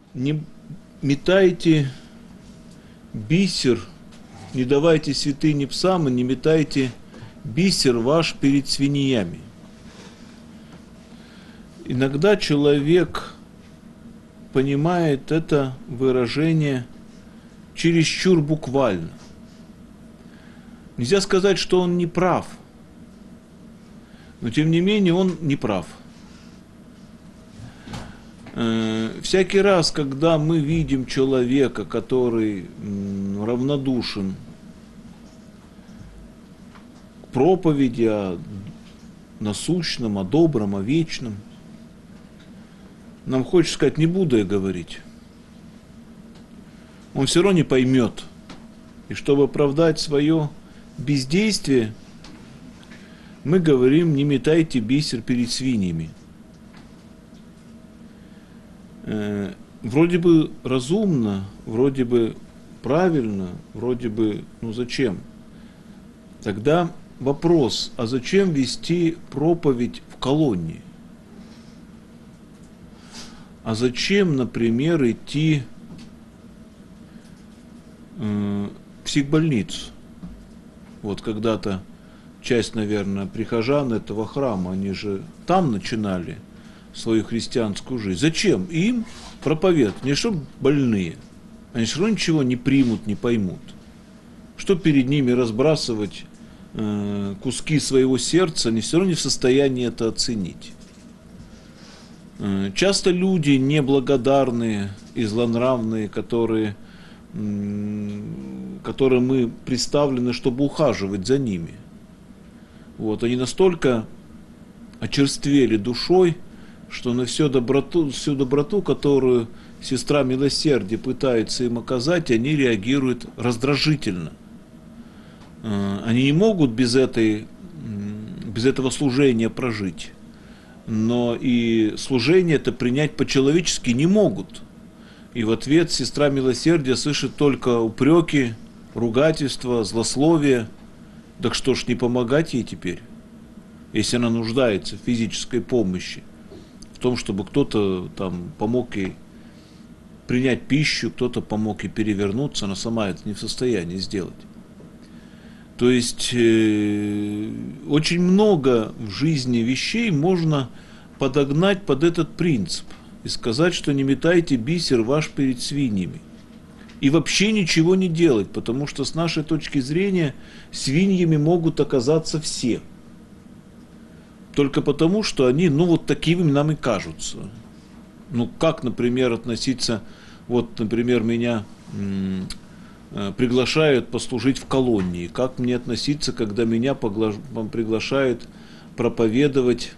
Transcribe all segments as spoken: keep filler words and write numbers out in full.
Не метайте бисер, не давайте святыни псам, и не метайте бисер ваш перед свиньями. Иногда человек понимает это выражение чересчур буквально. Нельзя сказать, что он не прав, но тем не менее он не прав. Всякий раз, когда мы видим человека, который равнодушен к проповеди о насущном, о добром, о вечном, нам хочется сказать: не буду я говорить. Он все равно не поймет. И чтобы оправдать свое бездействие, мы говорим: не метайте бисер перед свиньями. Э, вроде бы разумно, вроде бы правильно, вроде бы, ну зачем? Тогда вопрос: а зачем вести проповедь в колонии? А зачем, например, идти э, в психбольницу? Вот когда-то часть, наверное, прихожан этого храма, они же там начинали свою христианскую жизнь. Зачем им проповедовать? Не чтобы больные. Они все равно ничего не примут, не поймут. Что перед ними разбрасывать э, куски своего сердца, они все равно не в состоянии это оценить. Э, часто люди неблагодарные и злонравные, которые, э, которые мы представлены, чтобы ухаживать за ними. Вот, они настолько очерствели душой, что на всю доброту, всю доброту, которую сестра милосердия пытается им оказать, они реагируют раздражительно. Они не могут без, этой, без этого служения прожить, но и служение это принять по-человечески не могут. И в ответ сестра милосердия слышит только упреки, ругательства, злословия. Так что ж не помогать ей теперь, если она нуждается в физической помощи, в том, чтобы кто-то там помог ей принять пищу, кто-то помог ей перевернуться, она сама это не в состоянии сделать. То есть э, очень много в жизни вещей можно подогнать под этот принцип и сказать, что не метайте бисер ваш перед свиньями. И вообще ничего не делать, потому что с нашей точки зрения свиньями могут оказаться все. Только потому, что они, ну, вот такими нам и кажутся. Ну, как, например, относиться, вот, например, меня м- э, приглашают послужить в колонии. Как мне относиться, когда меня погла- приглашают проповедовать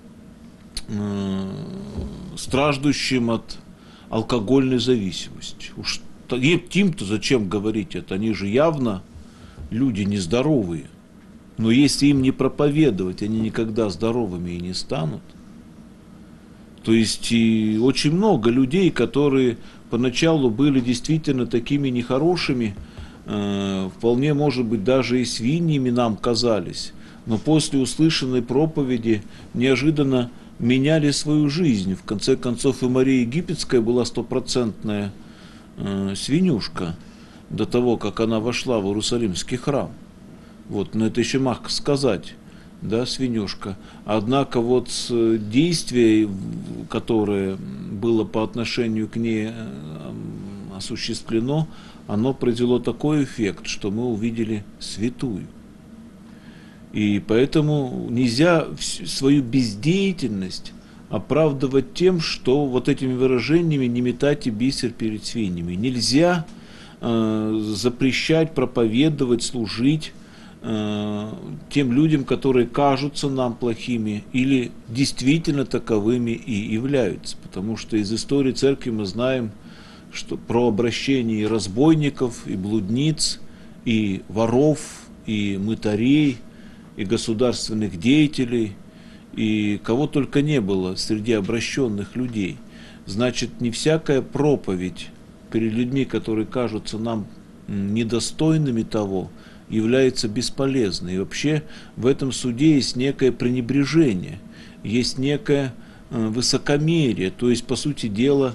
э- страждущим от алкогольной зависимости? Уж им-то зачем говорить это? Они же явно люди нездоровые. Но если им не проповедовать, они никогда здоровыми и не станут. То есть и очень много людей, которые поначалу были действительно такими нехорошими, э, вполне, может быть, даже и свиньями нам казались, но после услышанной проповеди неожиданно меняли свою жизнь. В конце концов, и Мария Египетская была стопроцентная э, свинюшка до того, как она вошла в Иерусалимский храм. Вот, но это еще мягко сказать, да, свинюшка. Однако вот действие, которое было по отношению к ней осуществлено, оно произвело такой эффект, что мы увидели святую. И поэтому нельзя свою бездеятельность оправдывать тем, что вот этими выражениями не метайте бисер перед свиньями. Нельзя э, запрещать, проповедовать, служить тем людям, которые кажутся нам плохими или действительно таковыми и являются. Потому что из истории церкви мы знаем, что про обращение и разбойников, и блудниц, и воров, и мытарей, и государственных деятелей, и кого только не было среди обращенных людей. Значит, не всякая проповедь перед людьми, которые кажутся нам недостойными того, является бесполезной. И вообще в этом суде есть некое пренебрежение, есть некое высокомерие. То есть, по сути дела,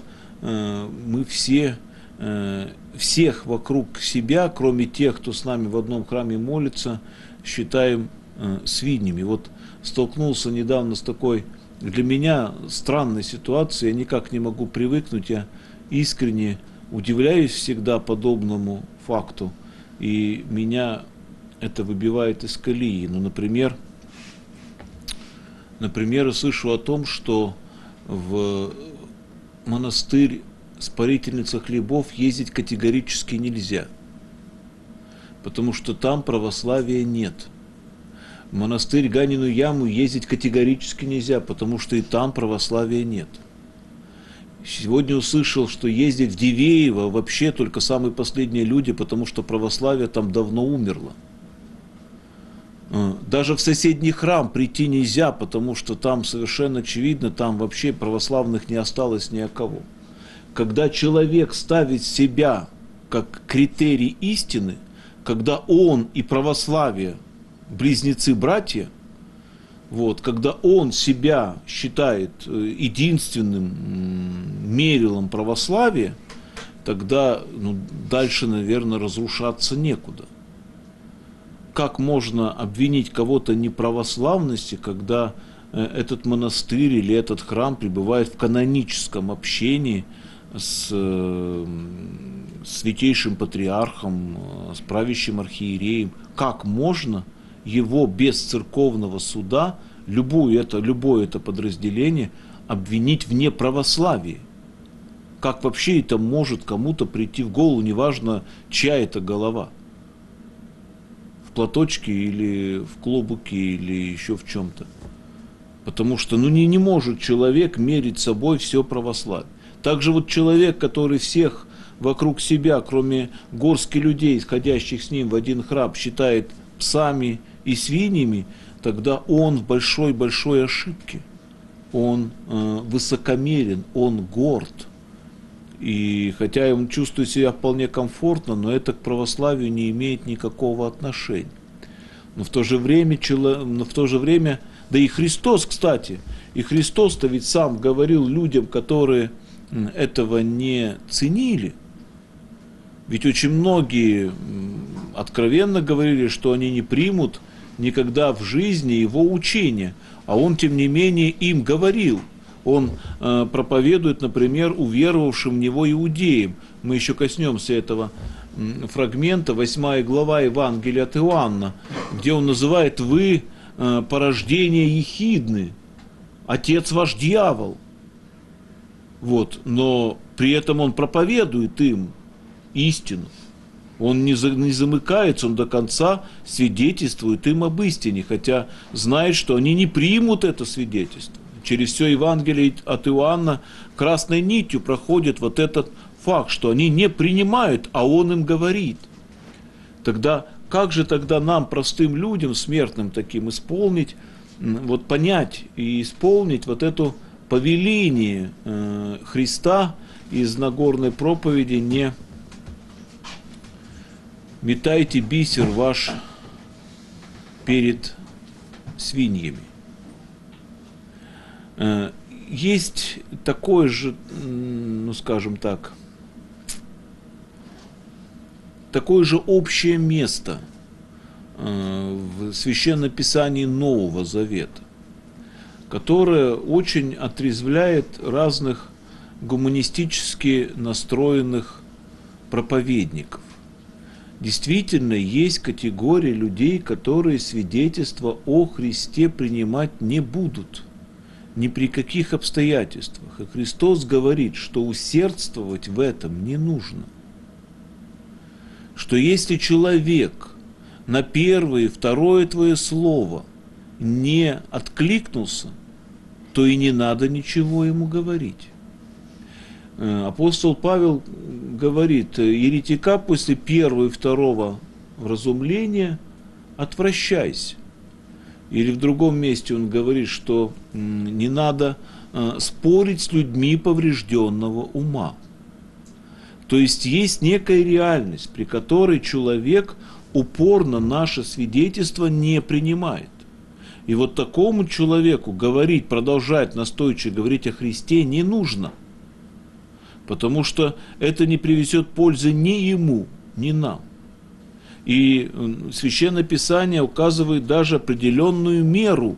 мы все, всех вокруг себя, кроме тех, кто с нами в одном храме молится, считаем свиньями. Вот столкнулся недавно с такой, для меня, странной ситуацией, я никак не могу привыкнуть, я искренне удивляюсь всегда подобному факту, и меня это выбивает из колеи. Ну, например, например, я слышу о том, что в монастырь Спарительница хлебов ездить категорически нельзя, потому что там православия нет. В монастырь Ганину Яму ездить категорически нельзя, потому что и там православия нет. Сегодня услышал, что ездить в Дивеево вообще только самые последние люди, потому что православие там давно умерло. Даже в соседний храм прийти нельзя, потому что там совершенно очевидно, там вообще православных не осталось ни от кого. Когда человек ставит себя как критерий истины, когда он и православие близнецы-братья, вот, когда он себя считает единственным мерилом православия, тогда ну, дальше, наверное, разрушаться некуда. Как можно обвинить кого-то в неправославности, когда этот монастырь или этот храм пребывает в каноническом общении с святейшим патриархом, с правящим архиереем? Как можно его без церковного суда, любое это, любое это подразделение, обвинить в неправославии? Как вообще это может кому-то прийти в голову, неважно, чья это голова? В платочке или в клобуке или еще в чем-то. Потому что ну, не, не может человек мерить собой все православие. Также вот человек, который всех вокруг себя, кроме горстки людей, исходящих с ним в один храм, считает псами и свиньями, тогда он в большой-большой ошибке. Он э, высокомерен, он горд. И хотя он чувствует себя вполне комфортно, но это к православию не имеет никакого отношения. Но в то же время, но в то же время да и Христос, кстати, и Христос-то ведь сам говорил людям, которые этого не ценили. Ведь очень многие откровенно говорили, что они не примут никогда в жизни его учения, а он, тем не менее, им говорил. Он э, проповедует, например, уверовавшим в него иудеям. Мы еще коснемся этого э, фрагмента, восьмая глава Евангелия от Иоанна, где он называет: «Вы э, порождение ехидны, отец ваш дьявол». Вот, но при этом он проповедует им истину. Он не, за, не замыкается, он до конца свидетельствует им об истине, хотя знает, что они не примут это свидетельство. Через все Евангелие от Иоанна красной нитью проходит вот этот факт, что они не принимают, а он им говорит. Тогда как же тогда нам, простым людям, смертным таким, исполнить, вот понять и исполнить вот это повеление э, Христа из Нагорной проповеди: не метайте бисер ваш перед свиньями. Есть такое же, ну скажем так, такое же общее место в Священном Писании Нового Завета, которое очень отрезвляет разных гуманистически настроенных проповедников. Действительно, есть категория людей, которые свидетельства о Христе принимать не будут. Ни при каких обстоятельствах. И Христос говорит, что усердствовать в этом не нужно. Что если человек на первое и второе твое слово не откликнулся, то и не надо ничего ему говорить. Апостол Павел говорит: еретика после первого и второго вразумления отвращайся. Или в другом месте он говорит, что не надо спорить с людьми поврежденного ума. То есть есть некая реальность, при которой человек упорно наше свидетельство не принимает. И вот такому человеку говорить, продолжать настойчиво говорить о Христе не нужно. потому что это не приведет пользы ни ему, ни нам. И Священное Писание указывает даже определенную меру.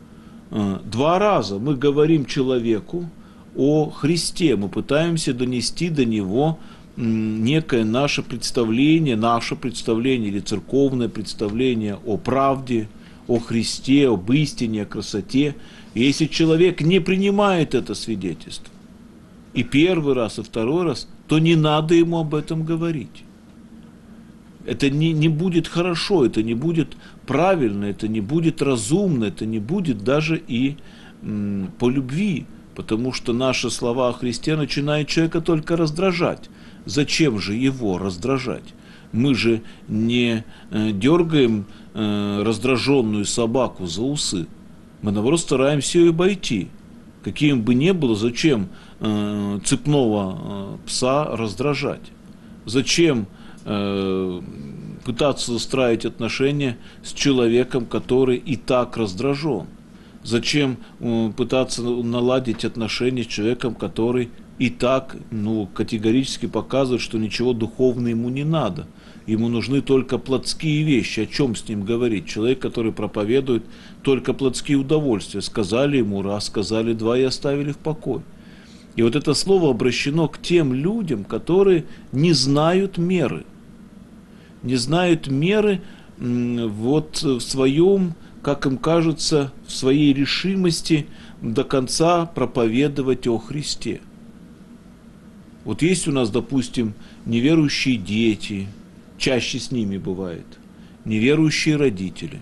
Два раза мы говорим человеку о Христе, мы пытаемся донести до него некое наше представление, наше представление или церковное представление о правде, о Христе, об истине, о красоте. И если человек не принимает это свидетельство, и первый раз, и второй раз, то не надо ему об этом говорить. Это не, не будет хорошо, это не будет правильно, это не будет разумно, это не будет даже и м, по любви, потому что наши слова о Христе начинают человека только раздражать. Зачем же его раздражать? Мы же не э, дергаем э, раздраженную собаку за усы, мы, наоборот, стараемся ее обойти. Каким бы ни было, зачем э, цепного э, пса раздражать? Зачем э, пытаться устраивать отношения с человеком, который и так раздражен? Зачем э, пытаться наладить отношения с человеком, который и так ну, категорически показывает, что ничего духовного ему не надо? Ему нужны только плотские вещи. О чем с ним говорить? Человек, который проповедует только плотские удовольствия. Сказали ему раз, сказали два и оставили в покое. И вот это слово обращено к тем людям, которые не знают меры. Не знают меры вот в своем, как им кажется, в своей решимости до конца проповедовать о Христе. Вот есть у нас, допустим, неверующие дети, чаще с ними бывает, неверующие родители.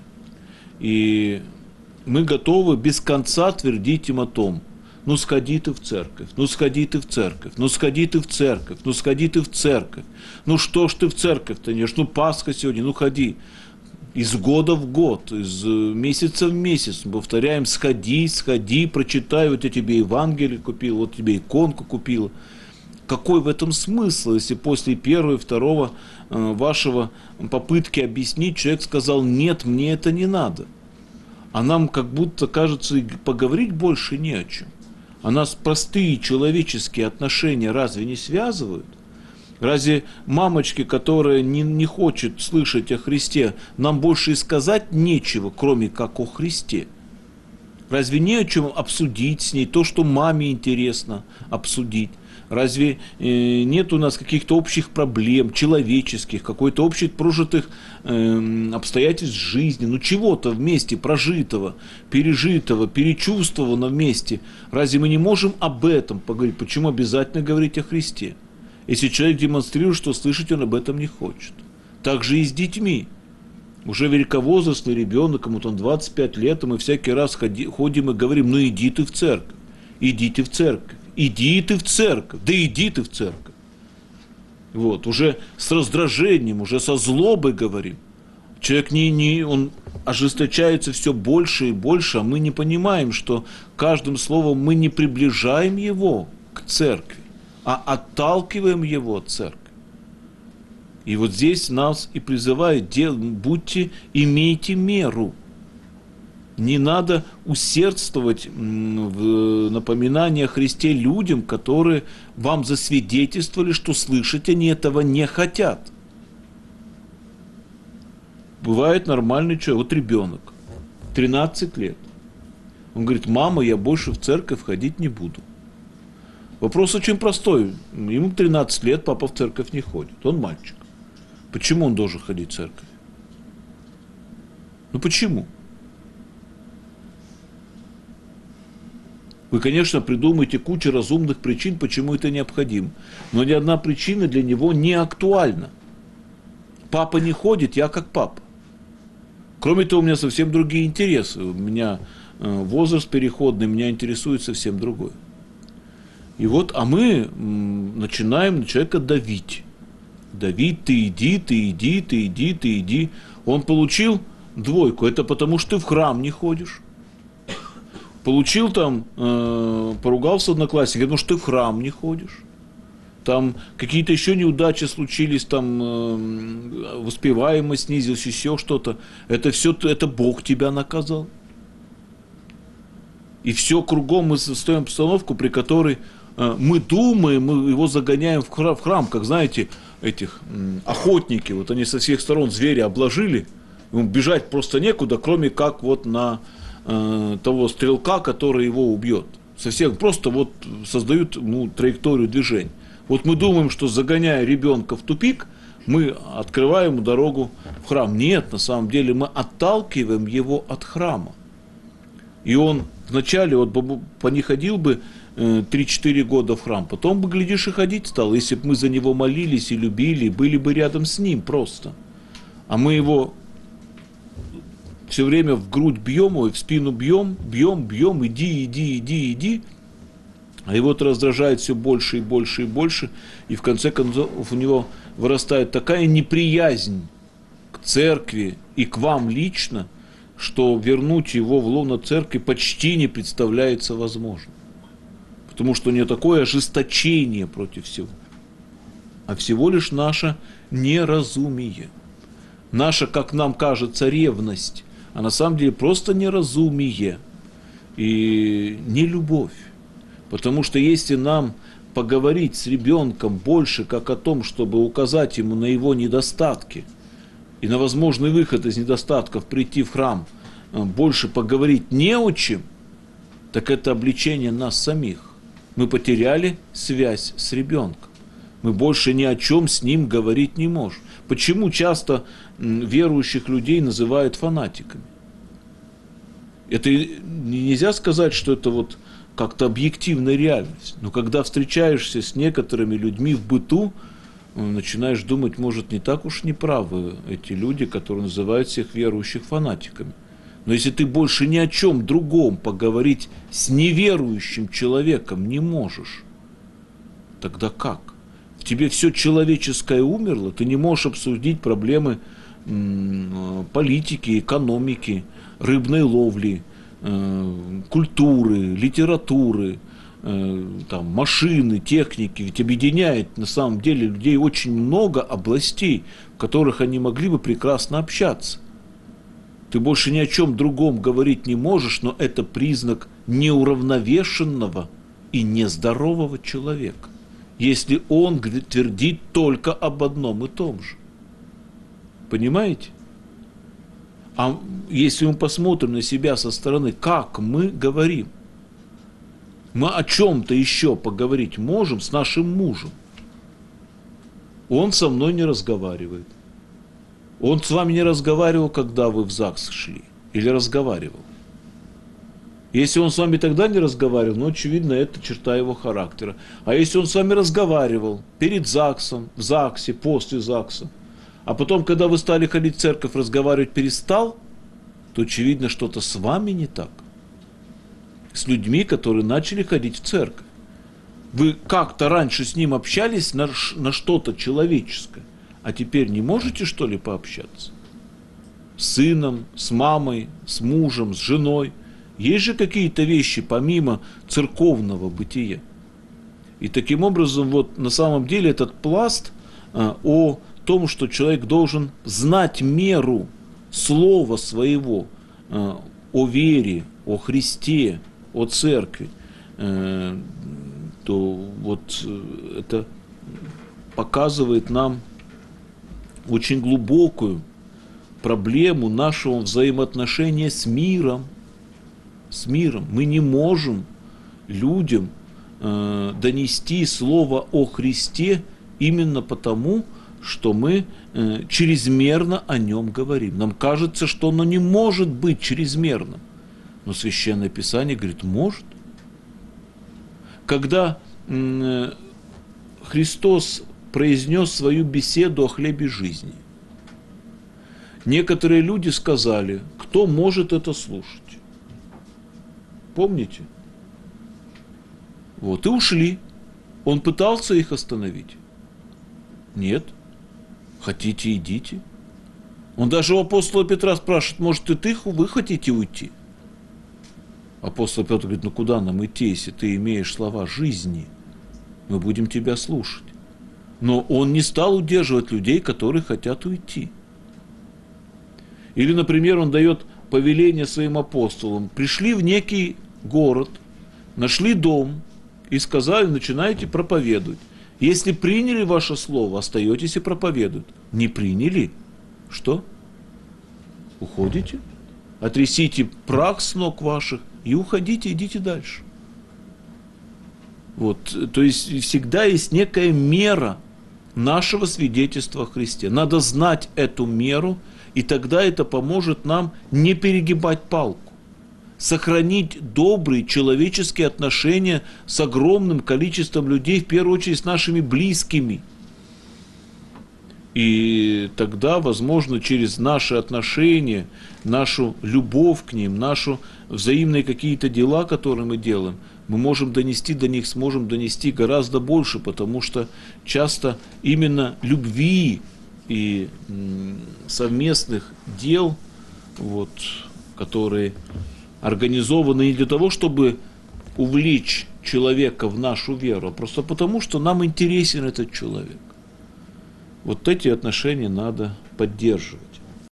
И мы готовы без конца твердить им о том, ну сходи ты в церковь, ну сходи ты в церковь, ну сходи ты в церковь, ну сходи ты в церковь. Ну что ж ты в церковь-то нешь, ну Пасха сегодня, ну ходи. Из года в год, из месяца в месяц мы повторяем, сходи, сходи, прочитай, вот я тебе Евангелие купил, вот тебе иконку купила. Какой в этом смысл, если после первого и второго э, вашего попытки объяснить человек сказал, нет, мне это не надо. А нам как будто кажется, и поговорить больше не о чем. А нас простые человеческие отношения разве не связывают? Разве мамочке, которая не, не хочет слышать о Христе, нам больше и сказать нечего, кроме как о Христе? Разве не о чем обсудить с ней то, что маме интересно обсудить? Разве э, нет у нас каких-то общих проблем, человеческих, какой-то общих прожитых э, обстоятельств жизни, ну чего-то вместе прожитого, пережитого, перечувствованного вместе? Разве мы не можем об этом поговорить? Почему обязательно говорить о Христе? Если человек демонстрирует, что слышать он об этом не хочет. Так же и с детьми. Уже великовозрастный ребенок, ему там двадцать пять лет, и мы всякий раз ходи, ходим и говорим, ну иди ты в церковь, идите в церковь. Иди ты в церковь, да иди ты в церковь. Вот, уже с раздражением, уже со злобой говорим. Человек не, не, он ожесточается все больше и больше, а мы не понимаем, что каждым словом мы не приближаем его к церкви, а отталкиваем его от церкви. И вот здесь нас и призывают, будьте, имейте меру. Не надо усердствовать в напоминании о Христе людям, которые вам засвидетельствовали, что слышать они этого не хотят. Бывает нормальный человек, вот ребенок, тринадцать лет. Он говорит, мама, я больше в церковь ходить не буду. Вопрос очень простой. Ему тринадцать лет, папа в церковь не ходит. Он мальчик. Почему он должен ходить в церковь? Ну почему? Вы, конечно, придумаете кучу разумных причин, почему это необходимо. Но ни одна причина для него не актуальна. Папа не ходит, я как папа. Кроме того, у меня совсем другие интересы. У меня возраст переходный, меня интересует совсем другое. И вот, а мы начинаем на человека давить. Давить, ты иди, ты иди, ты иди, ты иди. Он получил двойку, это потому что ты в храм не ходишь. Получил там, э, поругался одноклассник, потому что ты в храм не ходишь. Там какие-то еще неудачи случились, там э, воспеваемость снизилась, еще что-то. Это все, это Бог тебя наказал. И все кругом мы составим обстановку, при которой мы думаем, мы его загоняем в храм, в храм, как, знаете, этих охотники, вот они со всех сторон зверя обложили, ему бежать просто некуда, кроме как вот на э, того стрелка, который его убьет. Со всех просто вот создают ну, траекторию движения. Вот мы думаем, что загоняя ребенка в тупик, мы открываем ему дорогу в храм. Нет, на самом деле мы отталкиваем его от храма. И он вначале вот по не ходил бы три-четыре года в храм, потом бы, глядишь, и ходить стал, если бы мы за него молились и любили, были бы рядом с ним просто. А мы его все время в грудь бьем, ой, в спину бьем, бьем, бьем, иди, иди, иди, иди. А его это раздражает все больше и больше и больше, и в конце концов у него вырастает такая неприязнь к церкви и к вам лично, что вернуть его в лоно церкви почти не представляется возможным. Потому что не такое ожесточение против всего, а всего лишь наше неразумие. Наша, как нам кажется, ревность, а на самом деле просто неразумие и не любовь. Потому что если нам поговорить с ребенком больше как о том, чтобы указать ему на его недостатки и на возможный выход из недостатков прийти в храм, больше поговорить не о чем, так это обличение нас самих. Мы потеряли связь с ребенком. Мы больше ни о чем с ним говорить не можем. Почему часто верующих людей называют фанатиками? Это нельзя сказать, что это вот как-то объективная реальность. Но когда встречаешься с некоторыми людьми в быту, начинаешь думать, может, не так уж неправы эти люди, которые называют всех верующих фанатиками. Но если ты больше ни о чем другом поговорить с неверующим человеком не можешь, тогда как? В тебе все человеческое умерло, ты не можешь обсудить проблемы м, политики, экономики, рыбной ловли, э, культуры, литературы, э, там, машины, техники. Ведь объединяет на самом деле людей очень много областей, в которых они могли бы прекрасно общаться. Ты больше ни о чем другом говорить не можешь, но это признак неуравновешенного и нездорового человека, если он твердит только об одном и том же. Понимаете? А если мы посмотрим на себя со стороны, как мы говорим, мы о чем-то еще поговорить можем с нашим мужем. Он со мной не разговаривает. Он с вами не разговаривал, когда вы в ЗАГС шли? Или разговаривал? Если он с вами тогда не разговаривал, ну, очевидно, это черта его характера. А если он с вами разговаривал перед ЗАГСом, в ЗАГСе, после ЗАГСа, а потом, когда вы стали ходить в церковь, разговаривать перестал, то, очевидно, что-то с вами не так. С людьми, которые начали ходить в церковь. Вы как-то раньше с ним общались на, на что-то человеческое, а теперь не можете, что ли, пообщаться? С сыном, с мамой, с мужем, с женой. Есть же какие-то вещи помимо церковного бытия. И таким образом, вот на самом деле этот пласт а, о том, что человек должен знать меру слова своего а, о вере, о Христе, о церкви, а, то вот это показывает нам очень глубокую проблему нашего взаимоотношения с миром. С миром. Мы не можем людям э, донести слово о Христе именно потому, что мы э, чрезмерно о нем говорим. Нам кажется, что оно не может быть чрезмерным. Но Священное Писание говорит, может. Когда э, Христос произнес свою беседу о хлебе жизни, некоторые люди сказали, кто может это слушать? Помните? Вот, и ушли. Он пытался их остановить? Нет. Хотите, идите. Он даже у апостола Петра спрашивает, может, и ты, вы хотите уйти? Апостол Петр говорит, ну куда нам идти, если ты имеешь слова жизни? Мы будем тебя слушать. Но он не стал удерживать людей, которые хотят уйти. Или, например, он дает повеление своим апостолам. Пришли в некий город, нашли дом, и сказали, начинаете проповедовать. Если приняли ваше слово, остаетесь и проповедуют. Не приняли? Что? Уходите? Отрясите прах с ног ваших и уходите, идите дальше. Вот, то есть всегда есть некая мера нашего свидетельства о Христе. Надо знать эту меру, и тогда это поможет нам не перегибать палку, сохранить добрые человеческие отношения с огромным количеством людей, в первую очередь с нашими близкими. И тогда, возможно, через наши отношения, нашу любовь к ним, наши взаимные какие-то дела, которые мы делаем, мы можем донести до них, сможем донести гораздо больше, потому что часто именно любви и совместных дел, вот, которые организованы не для того, чтобы увлечь человека в нашу веру, а просто потому, что нам интересен этот человек. Вот эти отношения надо поддерживать.